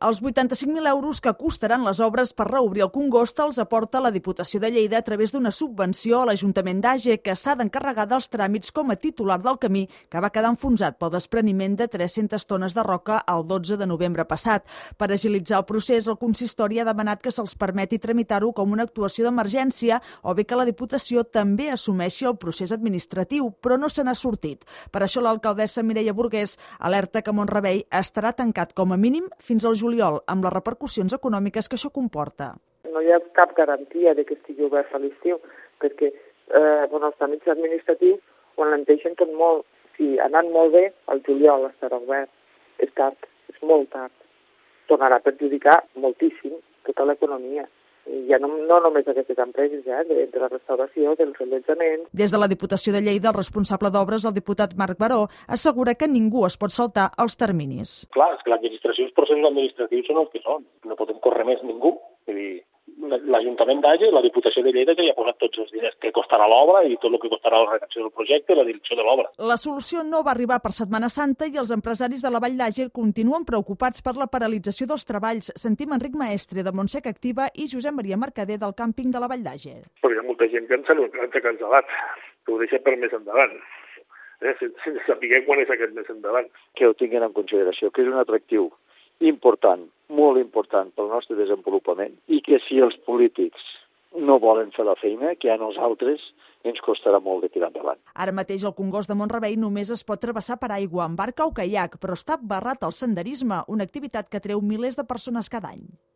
Els 85.000 euros que costaran les obres per reobrir el Congost els aporta la Diputació de Lleida a través d'una subvenció a l'Ajuntament d'Àger, que s'ha d'encarregar dels tràmits com a titular del camí, que va quedar enfonsat pel despreniment de 300 tones de roca el 12 de novembre passat. Per agilitzar el procés, el consistori ha demanat que se'ls permeti tramitar-ho com una actuació d'emergència o bé que la Diputació també assumeixi el procés administratiu, però no se n'ha sortit. Per això l'alcaldessa Mireia Burgués alerta que Mont-rebei estarà tancat com a mínim fins al juliol, amb les repercussions econòmiques que això comporta. No hi ha cap garantia de que estigui obert a l'estiu, perquè els tràmits administratius ho alenteixen tot molt. Si anant molt bé, el juliol estarà obert. És tard, és molt tard. Tornarà a perjudicar moltíssim tota l'economia. I ja no només aquestes empreses, de la restauració, dels allotjaments. Des de la Diputació de Lleida, el responsable d'obres, el diputat Marc Baró, assegura que ningú es pot saltar els terminis. Clar, és que l'administració, els processos administratius són els que són. No podem córrer més ningú. Vull dir, l'Ajuntament d'Àger, la Diputació de Lleida, que ja ha posat tots els diners que costarà l'obra i tot el que costarà la redacció del projecte i la direcció de l'obra. La solució no va arribar per Setmana Santa i els empresaris de la Vall d'Àger continuen preocupats per la paralització dels treballs. Sentim Enric Maestre, de Montsec Activa, i Josep Maria Mercader, del càmping de la Vall d'Àger. Però hi ha molta gent que ens ha cancel·lat, que ho deixa per més endavant. Sense saber quan és aquest més endavant. Que ho tinguin en consideració, que és un atractiu important, molt important pel nostre desenvolupament, i que si els polítics no volen fer la feina, que a nosaltres ens costarà molt de tirar endavant. Ara mateix el Congost de Mont-rebei només es pot travessar per aigua, amb barca o caiac, però està barrat al senderisme, una activitat que atreu milers de persones cada any.